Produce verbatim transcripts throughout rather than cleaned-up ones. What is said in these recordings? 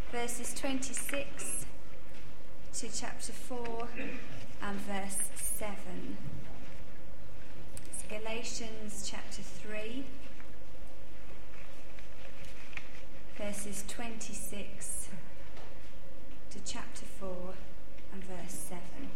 verses twenty-six to chapter four and verse seven. It's Galatians chapter three, verses twenty-six to chapter four and verse seven.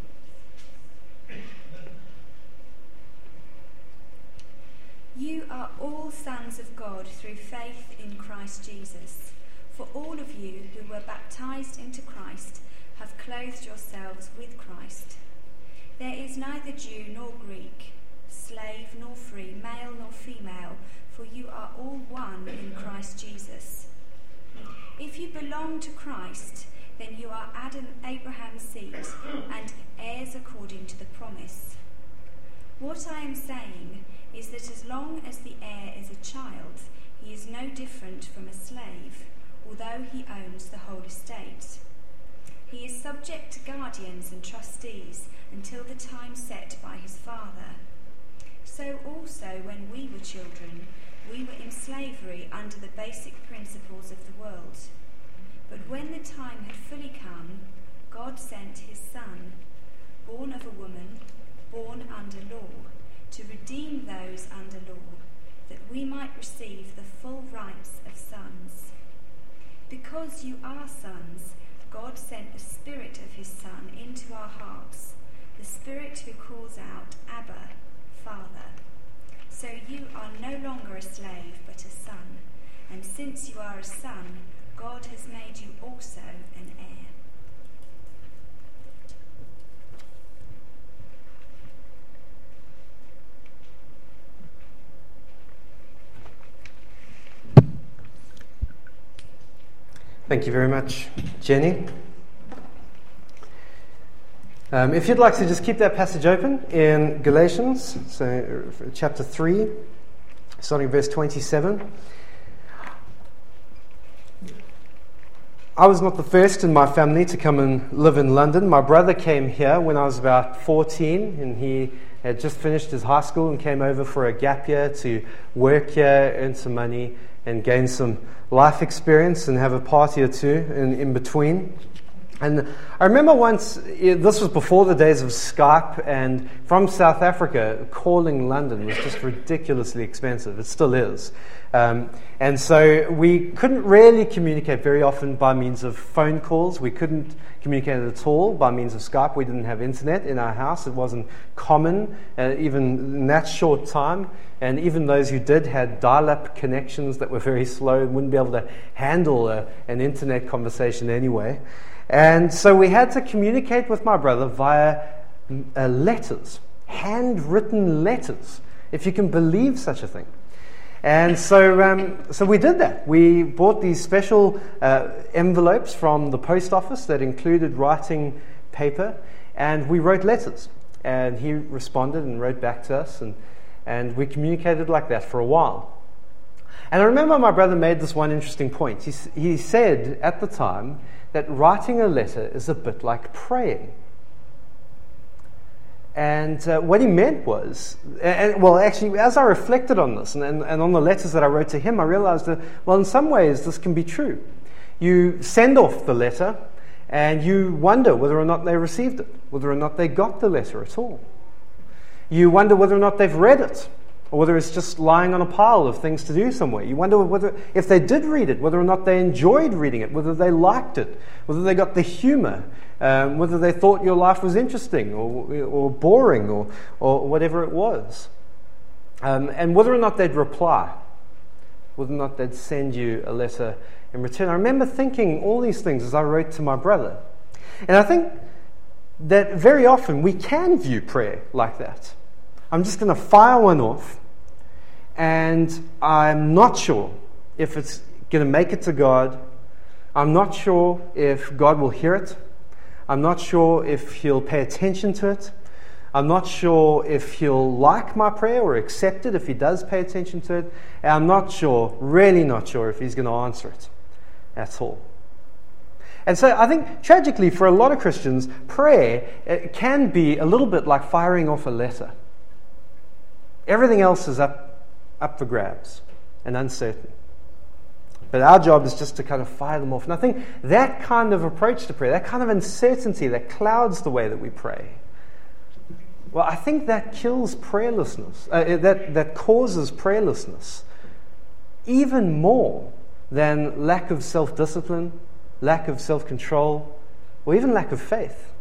You are all sons of God through faith in Christ Jesus. For all of you who were baptized into Christ have clothed yourselves with Christ. There is neither Jew nor Greek, slave nor free, male nor female, for you are all one in Christ Jesus. If you belong to Christ, then you are Adam, Abraham's seed, and heirs according to the promise. What I am saying is that as long as the heir is a child, he is no different from a slave, although he owns the whole estate. He is subject to guardians and trustees until the time set by his father. So also when we were children, we were in slavery under the basic principles of the world. But when the time had fully come, God sent his Son, born of a woman, born under law, to redeem those under law, that we might receive the full rights of sons. Because you are sons, God sent the Spirit of his Son into our hearts, the Spirit who calls out, Abba, Father. So you are no longer a slave, but a son, and since you are a son, God has made you also an heir. Thank you very much, Jenny. Um, if you'd like to just keep that passage open in Galatians, so chapter three, starting verse twenty-seven. I was not the first in my family to come and live in London. My brother came here when I was about fourteen, and he had just finished his high school and came over for a gap year to work here, earn some money, and gain some life experience and have a party or two in, in between. And I remember once, this was before the days of Skype, and from South Africa, calling London was just ridiculously expensive. It still is. Um, and so we couldn't really communicate very often by means of phone calls. We couldn't communicate at all by means of Skype. We didn't have internet in our house. It wasn't common, uh, even in that short time. And even those who did had dial-up connections that were very slow and wouldn't be able to handle a, an internet conversation anyway. And so we had to communicate with my brother via uh, letters, handwritten letters, if you can believe such a thing. And so um, so we did that. We bought these special uh, envelopes from the post office that included writing paper, and we wrote letters. And he responded and wrote back to us, and, and we communicated like that for a while. And I remember my brother made this one interesting point. He, he said at the time that writing a letter is a bit like praying. And uh, what he meant was, and, well, actually, as I reflected on this and, and, and on the letters that I wrote to him, I realized that, well, in some ways, this can be true. You send off the letter, and you wonder whether or not they received it, whether or not they got the letter at all. You wonder whether or not they've read it, or whether it's just lying on a pile of things to do somewhere. You wonder whether, if they did read it, whether or not they enjoyed reading it, whether they liked it, whether they got the humor, um, whether they thought your life was interesting or, or boring or, or whatever it was. Um, and whether or not they'd reply, whether or not they'd send you a letter in return. I remember thinking all these things as I wrote to my brother. And I think that very often we can view prayer like that. I'm just going to fire one off, and I'm not sure if it's going to make it to God. I'm not sure if God will hear it. I'm not sure if he'll pay attention to it. I'm not sure if he'll like my prayer or accept it if he does pay attention to it. And I'm not sure, really not sure, if he's going to answer it at all. And so I think, tragically, for a lot of Christians, prayer it can be a little bit like firing off a letter. Everything else is up, up for grabs and uncertain. But our job is just to kind of fire them off. And I think that kind of approach to prayer, that kind of uncertainty that clouds the way that we pray, well, I think that kills prayerlessness. Uh, that, that causes prayerlessness even more than lack of self-discipline, lack of self-control, or even lack of faith.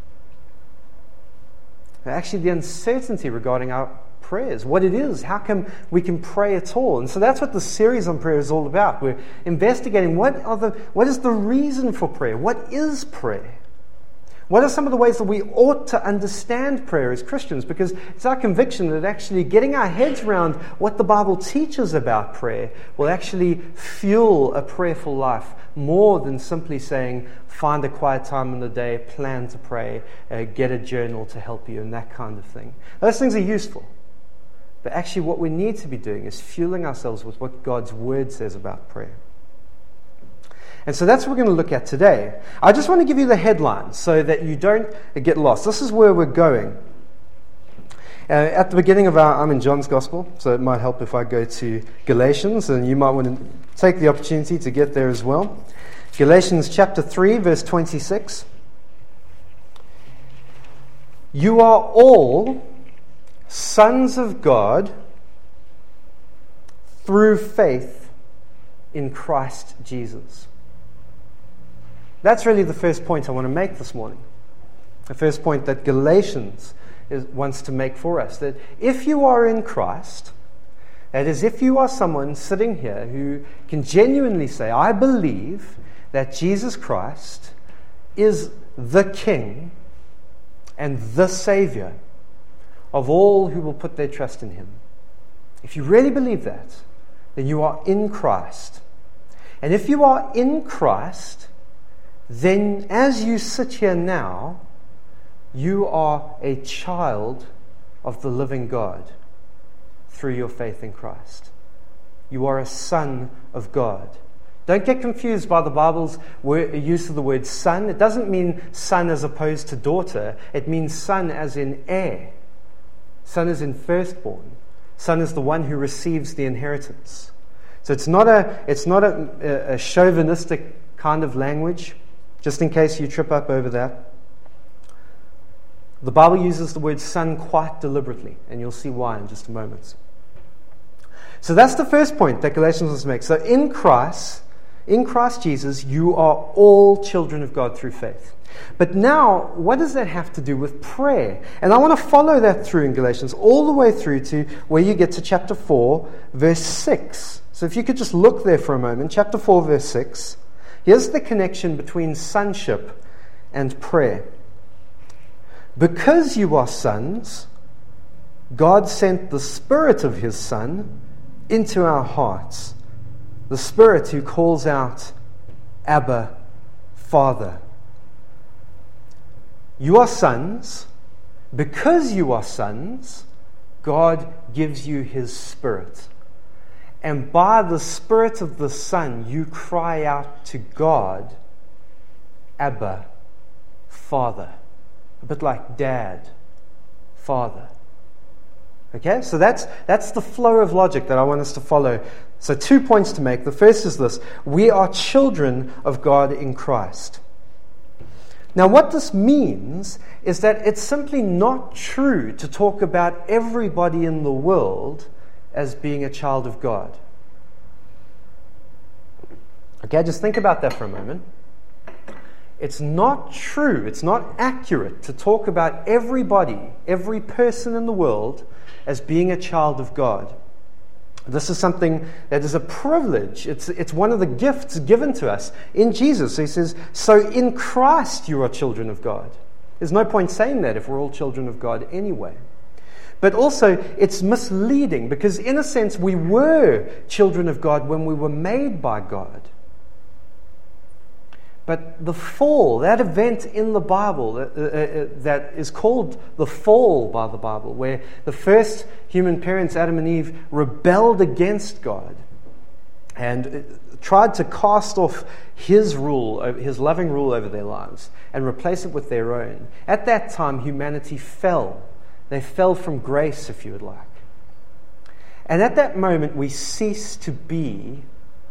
Actually, the uncertainty regarding our prayers, what it is, how come we can pray at all. And so that's what the series on prayer is all about. We're investigating what are the what is the reason for prayer? What is prayer? What are some of the ways that we ought to understand prayer as Christians? Because it's our conviction that actually getting our heads around what the Bible teaches about prayer will actually fuel a prayerful life more than simply saying, find a quiet time in the day, plan to pray, uh, get a journal to help you, and that kind of thing. Those things are useful. But actually what we need to be doing is fueling ourselves with what God's Word says about prayer. And so that's what we're going to look at today. I just want to give you the headlines so that you don't get lost. This is where we're going. Uh, at the beginning of our, I'm in John's Gospel, so it might help if I go to Galatians, and you might want to take the opportunity to get there as well. Galatians chapter three, verse twenty-six. You are all sons of God through faith in Christ Jesus. That's really the first point I want to make this morning. The first point that Galatians is, wants to make for us. That if you are in Christ, that is, if you are someone sitting here who can genuinely say, I believe that Jesus Christ is the King and the Savior of all who will put their trust in Him. If you really believe that, then you are in Christ. And if you are in Christ, then as you sit here now, you are a child of the living God through your faith in Christ. You are a son of God. Don't get confused by the Bible's use of the word son. It doesn't mean son as opposed to daughter. It means son as in heir. Son is in firstborn. Son is the one who receives the inheritance. So it's not a it's not a, a chauvinistic kind of language, just in case you trip up over that. The Bible uses the word son quite deliberately, and you'll see why in just a moment. So that's the first point that Galatians wants to make. So in Christ, in Christ Jesus, you are all children of God through faith. But now, what does that have to do with prayer? And I want to follow that through in Galatians, all the way through to where you get to chapter four, verse six. So if you could just look there for a moment, chapter four, verse six. Here's the connection between sonship and prayer. Because you are sons, God sent the Spirit of His Son into our hearts. The Spirit who calls out, Abba, Father. You are sons. Because you are sons, God gives you His Spirit. And by the Spirit of the Son, you cry out to God, Abba, Father. A bit like dad, father. Okay, so that's that's the flow of logic that I want us to follow. So two points to make. The first is this: we are children of God in Christ. Now what this means is that it's simply not true to talk about everybody in the world as being a child of God. Okay, just think about that for a moment. It's not true, it's not accurate to talk about everybody, every person in the world as being a child of God. This is something that is a privilege. It's, it's one of the gifts given to us in Jesus. So he says, so in Christ you are children of God. There's no point saying that if we're all children of God anyway. But also, it's misleading because in a sense we were children of God when we were made by God. But the fall, that event in the Bible that, uh, uh, that is called the fall by the Bible, where the first human parents, Adam and Eve, rebelled against God and tried to cast off His rule, His loving rule over their lives and replace it with their own. At that time, humanity fell. They fell from grace, if you would like. And at that moment, we cease to be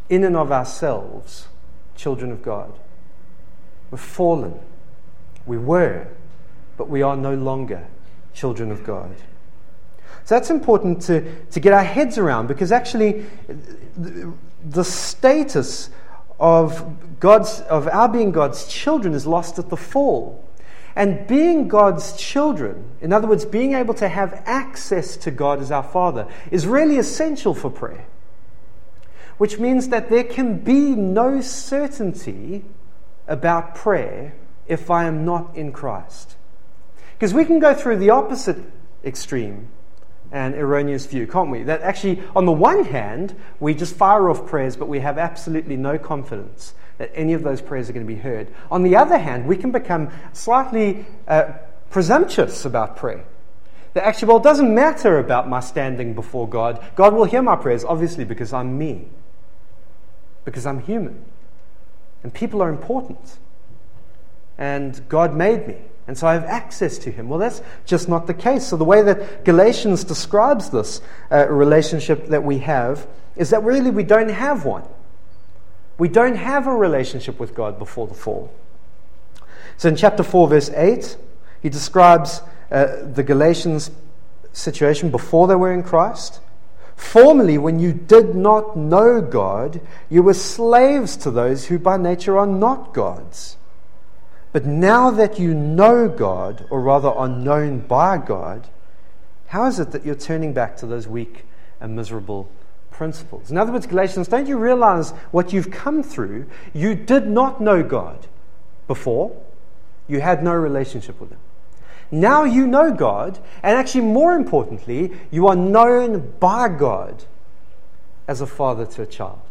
in and of ourselves, children of God. We're fallen. We were, but we are no longer children of God. So that's important to, to get our heads around, because actually the, the status of God's of our being God's children is lost at the fall. And being God's children, in other words, being able to have access to God as our Father, is really essential for prayer. Which means that there can be no certainty about prayer if I am not in Christ. Because we can go through the opposite extreme and erroneous view, can't we? That actually, on the one hand, we just fire off prayers, but we have absolutely no confidence that any of those prayers are going to be heard. On the other hand, we can become slightly uh, presumptuous about prayer. That actually, well, it doesn't matter about my standing before God. God will hear my prayers, obviously, because I'm me. Because I'm human. And people are important. And God made me. And so I have access to Him. Well, that's just not the case. So the way that Galatians describes this uh, relationship that we have is that really we don't have one. We don't have a relationship with God before the fall. So in chapter four, verse eight, he describes uh, the Galatians' situation before they were in Christ. Formerly, when you did not know God, you were slaves to those who by nature are not gods. But now that you know God, or rather are known by God, how is it that you're turning back to those weak and miserable principles? In other words, Galatians, don't you realize what you've come through? You did not know God before. You had no relationship with Him. Now you know God, and actually more importantly, you are known by God as a father to a child.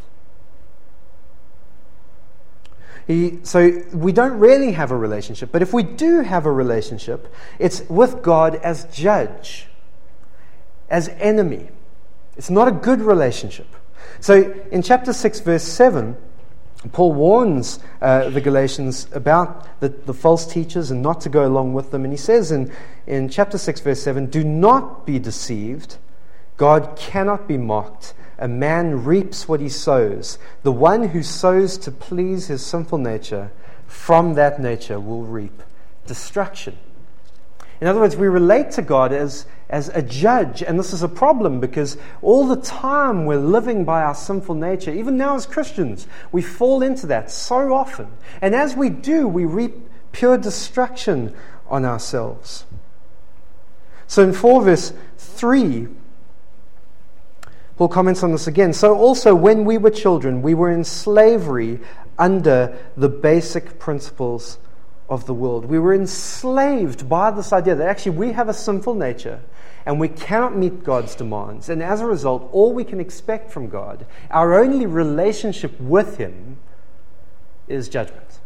He, so we don't really have a relationship, but if we do have a relationship, it's with God as judge, as enemy. It's not a good relationship. So in chapter six, verse seven, Paul warns uh, the Galatians about the, the false teachers and not to go along with them. And he says in, in chapter six, verse seven, do not be deceived. God cannot be mocked. A man reaps what he sows. The one who sows to please his sinful nature, from that nature will reap destruction. In other words, we relate to God as, as a judge, and this is a problem because all the time we're living by our sinful nature. Even now as Christians, we fall into that so often. And as we do, we reap pure destruction on ourselves. So in four verse three, Paul comments on this again. So also when we were children, we were in slavery under the basic principles of the world. We were enslaved by this idea that actually we have a sinful nature and we cannot meet God's demands. And as a result, all we can expect from God, our only relationship with Him, is judgment.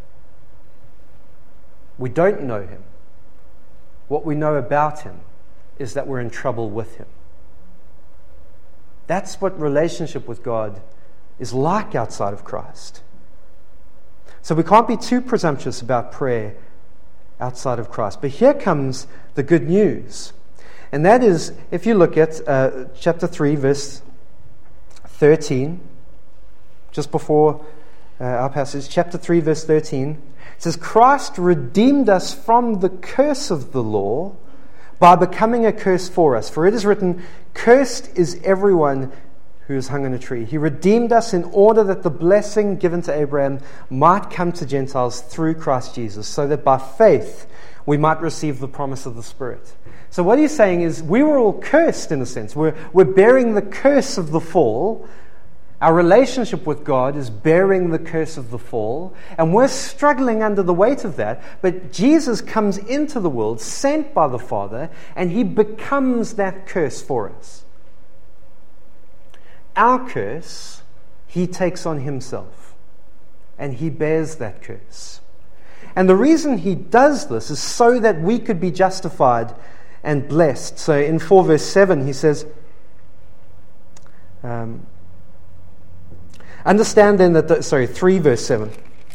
We don't know Him. What we know about Him is that we're in trouble with Him. That's what relationship with God is like outside of Christ. So we can't be too presumptuous about prayer outside of Christ. But here comes the good news. And that is, if you look at uh, chapter three, verse thirteen, just before uh, our passage, chapter three, verse thirteen, it says, Christ redeemed us from the curse of the law by becoming a curse for us. For it is written, cursed is everyone who is hung on a tree. He redeemed us in order that the blessing given to Abraham might come to Gentiles through Christ Jesus, so that by faith we might receive the promise of the Spirit. So what he's saying is we were all cursed in a sense. We're, we're bearing the curse of the fall. Our relationship with God is bearing the curse of the fall, and we're struggling under the weight of that. But Jesus comes into the world, sent by the Father, and He becomes that curse for us. Our curse, He takes on Himself, and He bears that curse. And the reason He does this is so that we could be justified and blessed. So in four verse seven, He says, um, Understand then that, the, sorry, three verse seven.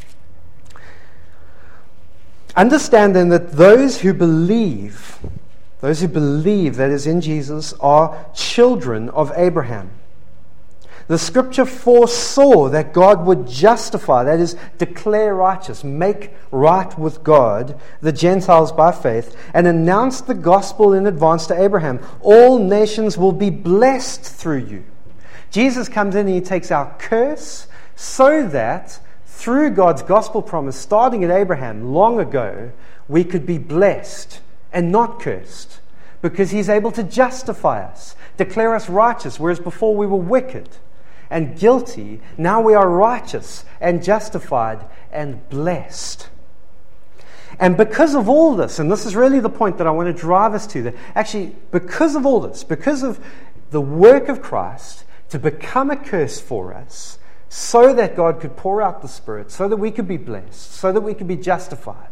Understand then that those who believe, those who believe, that is in Jesus, are children of Abraham. The scripture foresaw that God would justify, that is, declare righteous, make right with God, the Gentiles by faith, and announced the gospel in advance to Abraham. All nations will be blessed through you. Jesus comes in and he takes our curse so that through God's gospel promise, starting at Abraham long ago, we could be blessed and not cursed, because he's able to justify us, declare us righteous, whereas before we were wicked and guilty. Now we are righteous and justified and blessed. And because of all this, and this is really the point that I want to drive us to, that actually because of all this, because of the work of Christ to become a curse for us, so that God could pour out the Spirit, so that we could be blessed, so that we could be justified,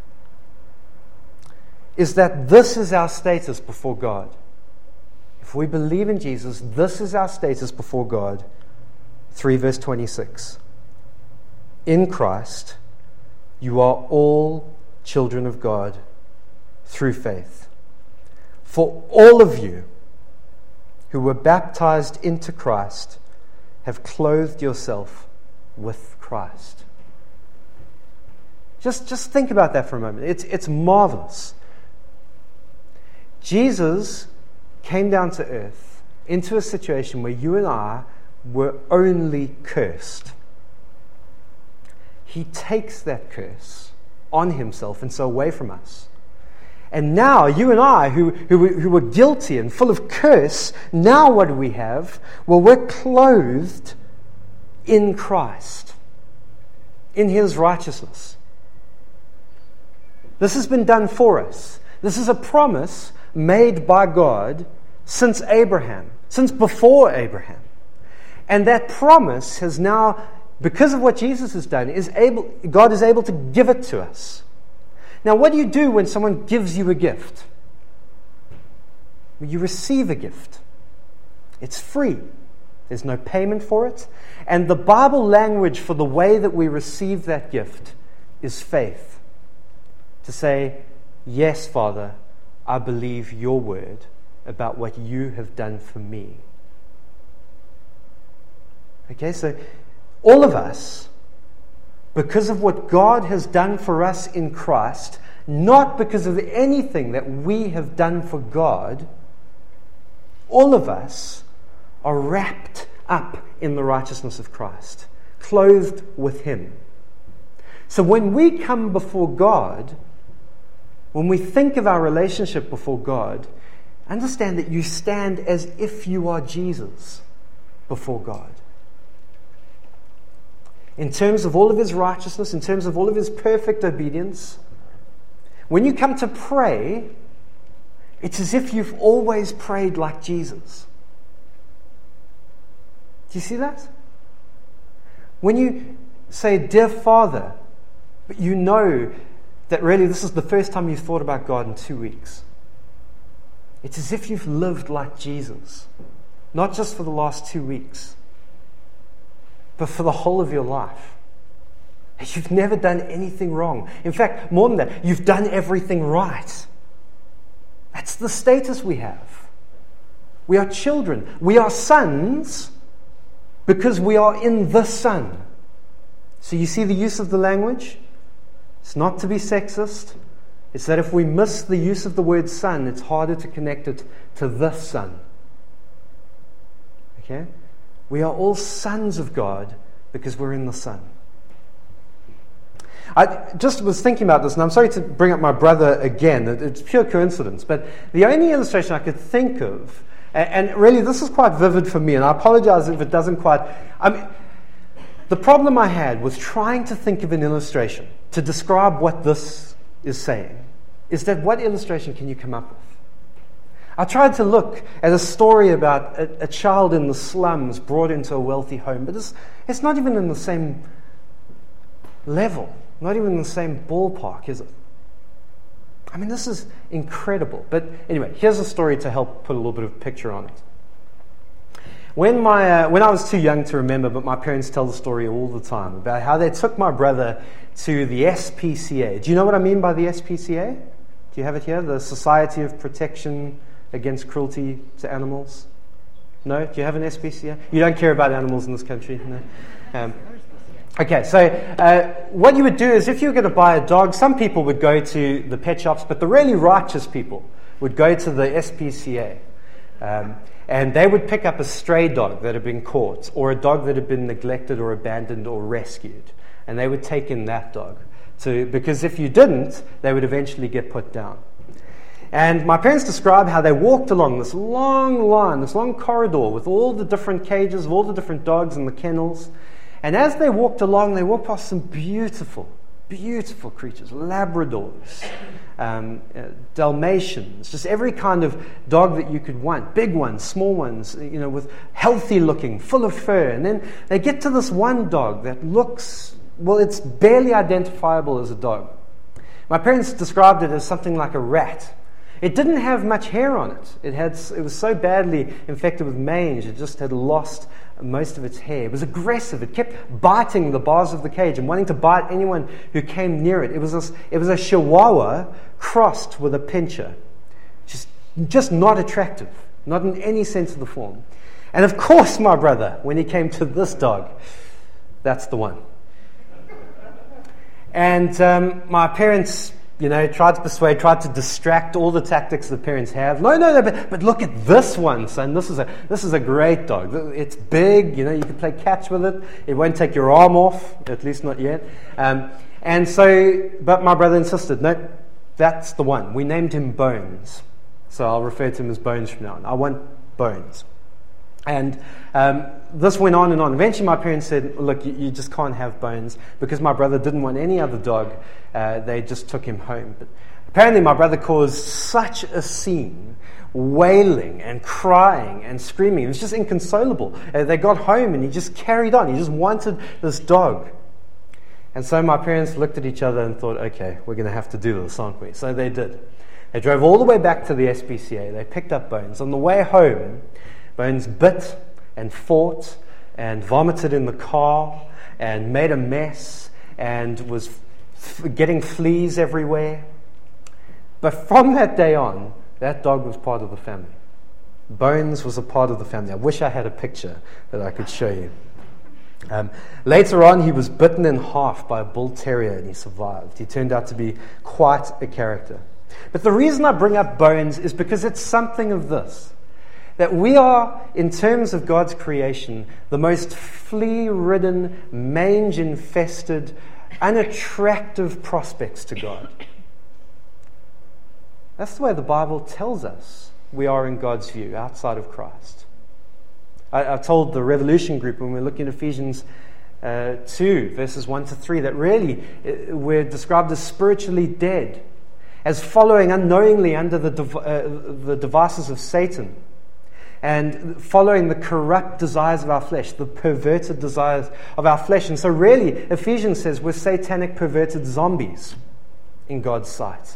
is that this is our status before God. If we believe in Jesus, this is our status before God. three verse twenty-six. In Christ, you are all children of God through faith. For all of you who were baptized into Christ have clothed yourself with Christ. Just, just think about that for a moment. It's, it's marvelous. Jesus came down to earth into a situation where you and I were only cursed. He takes that curse on himself and so away from us. And now, you and I, who, who, who were guilty and full of curse, now what do we have? Well, we're clothed in Christ, in his righteousness. This has been done for us. This is a promise made by God since Abraham, since before Abraham. And that promise has now, because of what Jesus has done, is able, God is able to give it to us. Now, what do you do when someone gives you a gift? Well, you receive a gift. It's free. There's no payment for it. And the Bible language for the way that we receive that gift is faith. To say, yes, Father, I believe your word about what you have done for me. Okay, so all of us, because of what God has done for us in Christ, not because of anything that we have done for God, all of us are wrapped up in the righteousness of Christ, clothed with him. So when we come before God, when we think of our relationship before God, understand that you stand as if you are Jesus before God. In terms of all of his righteousness, in terms of all of his perfect obedience, when you come to pray, it's as if you've always prayed like Jesus. Do you see that? When you say, Dear Father, but you know that really this is the first time you've thought about God in two weeks. It's as if you've lived like Jesus. Not just for the last two weeks, but for the whole of your life. You've never done anything wrong. In fact, more than that, you've done everything right. That's the status we have. We are children. We are sons because we are in the Son. So you see the use of the language? It's not to be sexist. It's that if we miss the use of the word son, it's harder to connect it to the Son. Okay? We are all sons of God because we're in the Son. I just was thinking about this, and I'm sorry to bring up my brother again. It's pure coincidence, but the only illustration I could think of, and really this is quite vivid for me, and I apologize if it doesn't quite... I mean, the problem I had was trying to think of an illustration to describe what this is saying. Is that what illustration can you come up with? I tried to look at a story about a, a child in the slums brought into a wealthy home, but it's, it's not even in the same level, not even in the same ballpark, is it? I mean, this is incredible. But anyway, here's a story to help put a little bit of picture on it. When my uh, when I was too young to remember, but my parents tell the story all the time about how they took my brother to the S P C A. Do you know what I mean by the S P C A? Do you have it here? The Society of Protection Against Cruelty to Animals. No? Do you have an S P C A? You don't care about animals in this country? No? Um, okay, so uh, what you would do is if you were going to buy a dog, some people would go to the pet shops, but the really righteous people would go to the S P C A. Um, and they would pick up a stray dog that had been caught, or a dog that had been neglected or abandoned or rescued. And they would take in that dog. To, because if you didn't, they would eventually get put down. And my parents describe how they walked along this long line, this long corridor with all the different cages of all the different dogs in the kennels. And as they walked along, they walked past some beautiful, beautiful creatures, Labradors, um, uh, Dalmatians, just every kind of dog that you could want, big ones, small ones, you know, with healthy looking, full of fur. And then they get to this one dog that looks, well, it's barely identifiable as a dog. My parents described it as something like a rat. It didn't have much hair on it. It had, it was so badly infected with mange, it just had lost most of its hair. It was aggressive. It kept biting the bars of the cage and wanting to bite anyone who came near it. It was a, it was a Chihuahua crossed with a Pinscher. Just, just not attractive, not in any sense of the form. And of course, my brother, when he came to this dog, that's the one. And um, my parents, you know, tried to persuade, tried to distract, all the tactics that parents have. No, no, no, but, but look at this one, son. This is a this is a great dog. It's big, you know, you can play catch with it. It won't take your arm off, at least not yet. Um, and so, but my brother insisted, no, that's the one. We named him Bones. So I'll refer to him as Bones from now on. I want Bones. And um, this went on and on. Eventually my parents said, look, you, you just can't have Bones, because my brother didn't want any other dog. Uh, they just took him home. But apparently my brother caused such a scene, wailing and crying and screaming. It was just inconsolable. Uh, they got home and he just carried on. He just wanted this dog. And so my parents looked at each other and thought, okay, we're going to have to do this, aren't we? So they did. They drove all the way back to the S P C A. They picked up Bones. On the way home, Bones bit and fought and vomited in the car and made a mess and was f- getting fleas everywhere. But from that day on, that dog was part of the family. Bones was a part of the family. I wish I had a picture that I could show you. Um, later on, he was bitten in half by a bull terrier and he survived. He turned out to be quite a character. But the reason I bring up Bones is because it's something of this. That we are, in terms of God's creation, the most flea-ridden, mange-infested, unattractive prospects to God. That's the way the Bible tells us we are in God's view, outside of Christ. I, I told the Revolution group when we were looking at Ephesians uh, two, verses one to three, that really uh, we're described as spiritually dead, as following unknowingly under the, dev- uh, the devices of Satan, and following the corrupt desires of our flesh, the perverted desires of our flesh. And so really, Ephesians says we're satanic, perverted zombies in God's sight.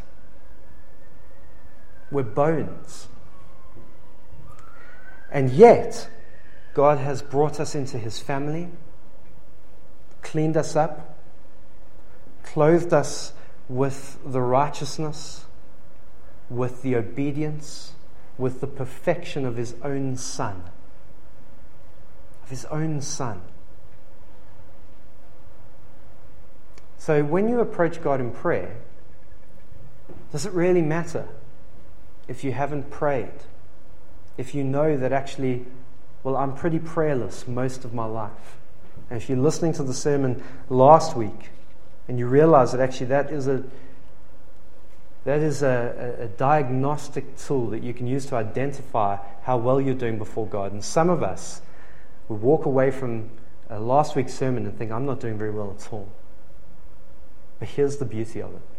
We're bones. And yet, God has brought us into His family, cleaned us up, clothed us with the righteousness, with the obedience, with the perfection of His own Son. Of His own Son. So when you approach God in prayer, does it really matter if you haven't prayed? If you know that actually, well, I'm pretty prayerless most of my life. And if you're listening to the sermon last week and you realize that actually that is a That is a, a, a diagnostic tool that you can use to identify how well you're doing before God. And some of us will walk away from uh, last week's sermon and think, I'm not doing very well at all. But here's the beauty of it.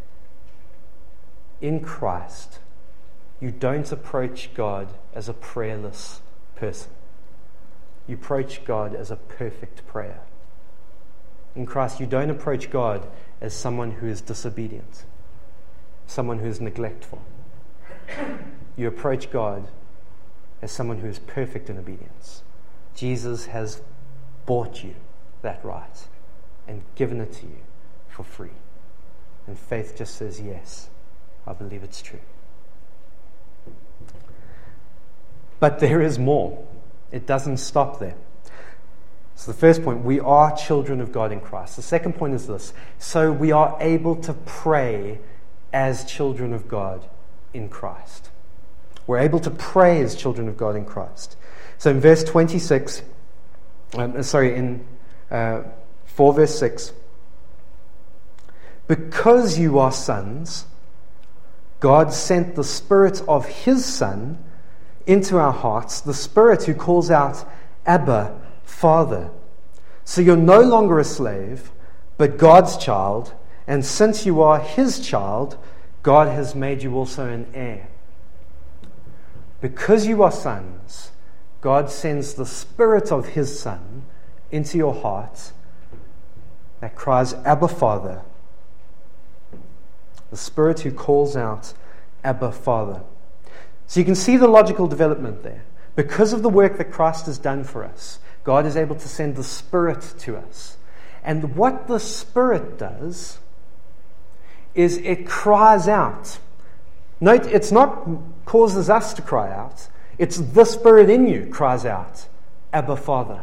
In Christ, you don't approach God as a prayerless person. You approach God as a perfect prayer. In Christ, you don't approach God as someone who is disobedient, someone who is neglectful. You approach God as someone who is perfect in obedience. Jesus has bought you that right and given it to you for free. And faith just says, yes, I believe it's true. But there is more. it doesn't stop there. So the first point, we are children of God in Christ. The second point is this. So we are able to pray as children of God in Christ. We're able to pray as children of God in Christ. So in verse twenty-six, um, sorry, in uh, four verse six, because you are sons, God sent the Spirit of His Son into our hearts, the Spirit who calls out, Abba, Father. So you're no longer a slave, but God's child, and since you are His child, God has made you also an heir. Because you are sons, God sends the Spirit of His Son into your heart that cries, Abba, Father. The Spirit who calls out, Abba, Father. So you can see the logical development there. Because of the work that Christ has done for us, God is able to send the Spirit to us. And what the Spirit does is it cries out. Note, it's not causes us to cry out. It's the Spirit in you cries out, Abba, Father.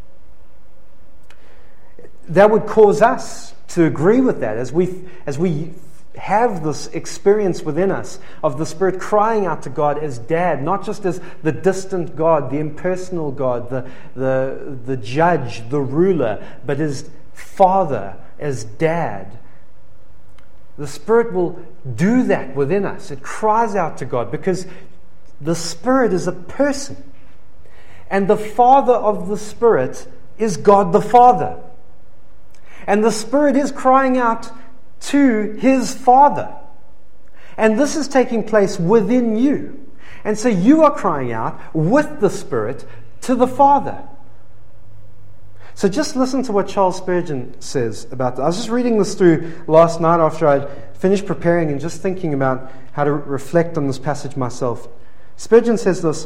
That would cause us to agree with that as we as we have this experience within us of the Spirit crying out to God as Dad, not just as the distant God, the impersonal God, the, the, the judge, the ruler, but as Father, as Dad. The Spirit will do that within us. It cries out to God because the Spirit is a person. And the Father of the Spirit is God the Father. And the Spirit is crying out to His Father. And this is taking place within you. And so you are crying out with the Spirit to the Father. So just listen to what Charles Spurgeon says about that. I was just reading this through last night after I'd finished preparing and just thinking about how to reflect on this passage myself. Spurgeon says this,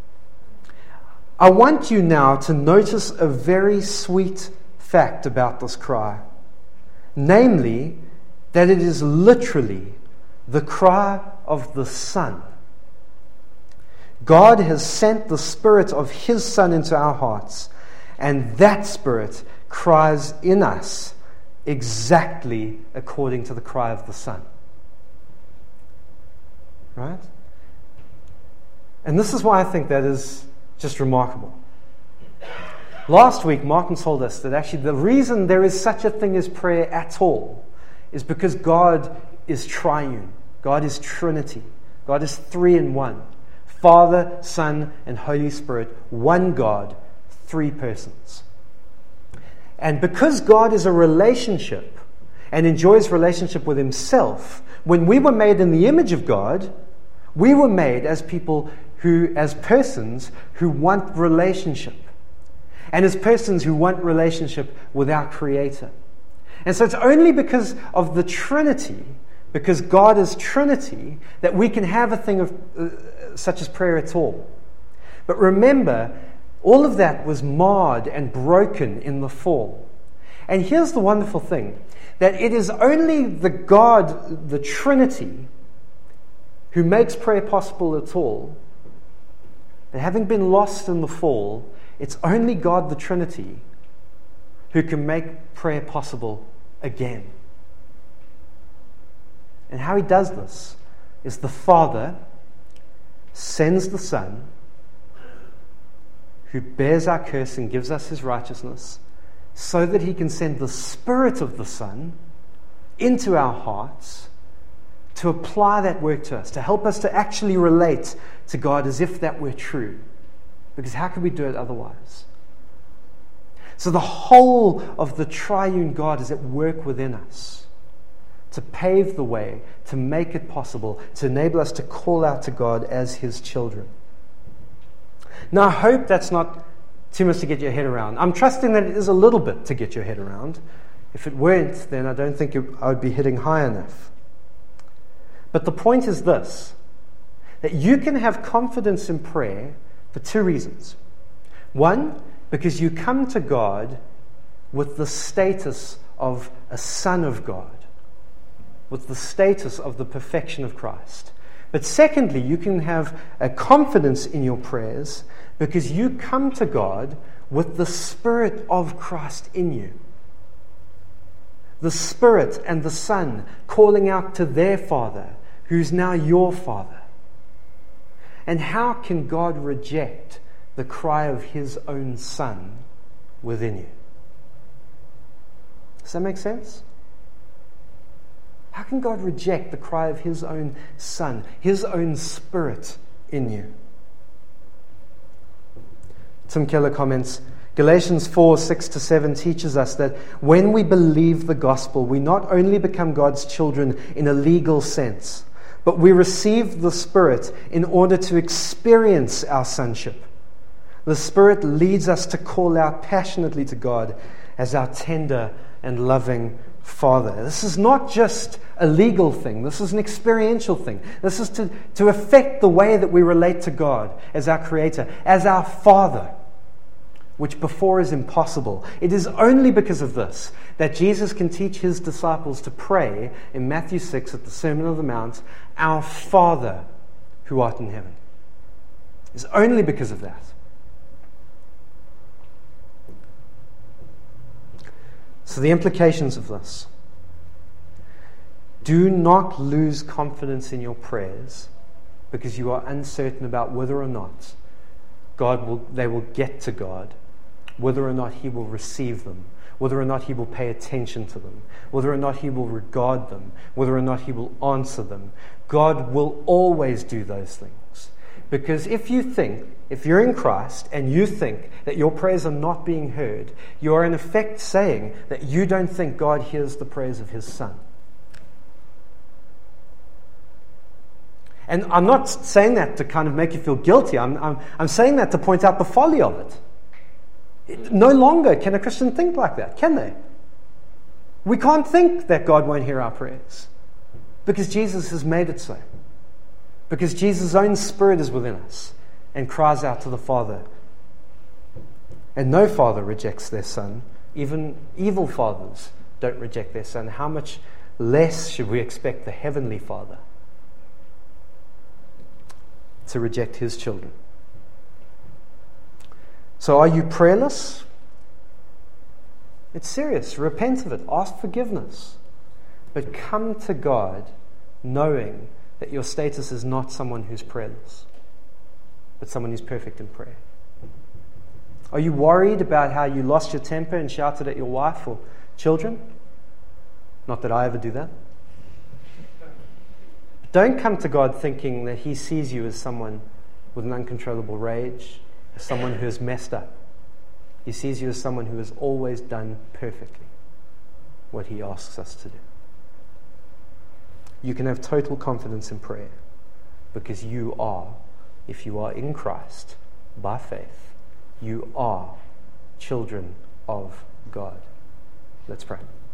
I want you now to notice a very sweet fact about this cry. Namely, that it is literally the cry of the Son. God has sent the Spirit of His Son into our hearts, and that Spirit cries in us exactly according to the cry of the Son. Right? And this is why I think that is just remarkable. Last week, Martin told us that actually the reason there is such a thing as prayer at all is because God is triune. God is Trinity. God is three in one. Father, Son, and Holy Spirit. One God, three persons. And because God is a relationship and enjoys relationship with Himself, when we were made in the image of God, we were made as people who, as persons who want relationship. And as persons who want relationship with our Creator. And so it's only because of the Trinity, because God is Trinity, that we can have a thing of uh, such as prayer at all. But remember, all of that was marred and broken in the fall. And here's the wonderful thing, that it is only the God, the Trinity, who makes prayer possible at all. But having been lost in the fall, it's only God, the Trinity, who can make prayer possible again. And how He does this is the Father sends the Son, who bears our curse and gives us His righteousness, so that He can send the Spirit of the Son into our hearts to apply that work to us, to help us to actually relate to God as if that were true. Because how could we do it otherwise? So the whole of the triune God is at work within us to pave the way, to make it possible, to enable us to call out to God as His children. Now, I hope that's not too much to get your head around. I'm trusting that it is a little bit to get your head around. If it weren't, then I don't think it, I would be hitting high enough. But the point is this, that you can have confidence in prayer for two reasons. One, because you come to God with the status of a son of God, with the status of the perfection of Christ. But secondly, you can have a confidence in your prayers because you come to God with the Spirit of Christ in you. The Spirit and the Son calling out to their Father, who's now your Father. And how can God reject the cry of His own Son within you? Does that make sense? How can God reject the cry of His own Son, His own Spirit in you? Tim Keller comments, Galatians four, six to seven teaches us that when we believe the gospel, we not only become God's children in a legal sense, but we receive the Spirit in order to experience our sonship. The Spirit leads us to call out passionately to God as our tender and loving Father. This is not just a legal thing. This is an experiential thing. This is to, to affect the way that we relate to God as our Creator, as our Father, which before is impossible. It is only because of this that Jesus can teach His disciples to pray in Matthew six at the Sermon on the Mount, Our Father who art in heaven. It's only because of that. So the implications of this. Do not lose confidence in your prayers because you are uncertain about whether or not God will, they will get to God, whether or not He will receive them, whether or not He will pay attention to them, whether or not He will regard them, whether or not He will answer them. God will always do those things. Because if you think, if you're in Christ and you think that your prayers are not being heard, you are in effect saying that you don't think God hears the prayers of His Son. And I'm not saying that to kind of make you feel guilty. I'm, I'm, I'm saying that to point out the folly of it. it. No longer can a Christian think like that, can they? We can't think that God won't hear our prayers because Jesus has made it so. Because Jesus' own Spirit is within us and cries out to the Father. And no father rejects their son. Even evil fathers don't reject their son. How much less should we expect the Heavenly Father to reject His children? So are you prayerless? It's serious. Repent of it. Ask forgiveness. But come to God knowing that your status is not someone who's prayerless, but someone who's perfect in prayer. Are you worried about how you lost your temper and shouted at your wife or children? Not that I ever do that. Don't come to God thinking that He sees you as someone with an uncontrollable rage, as someone who has messed up. He sees you as someone who has always done perfectly what He asks us to do. You can have total confidence in prayer because you are, if you are in Christ, by faith, you are children of God. Let's pray.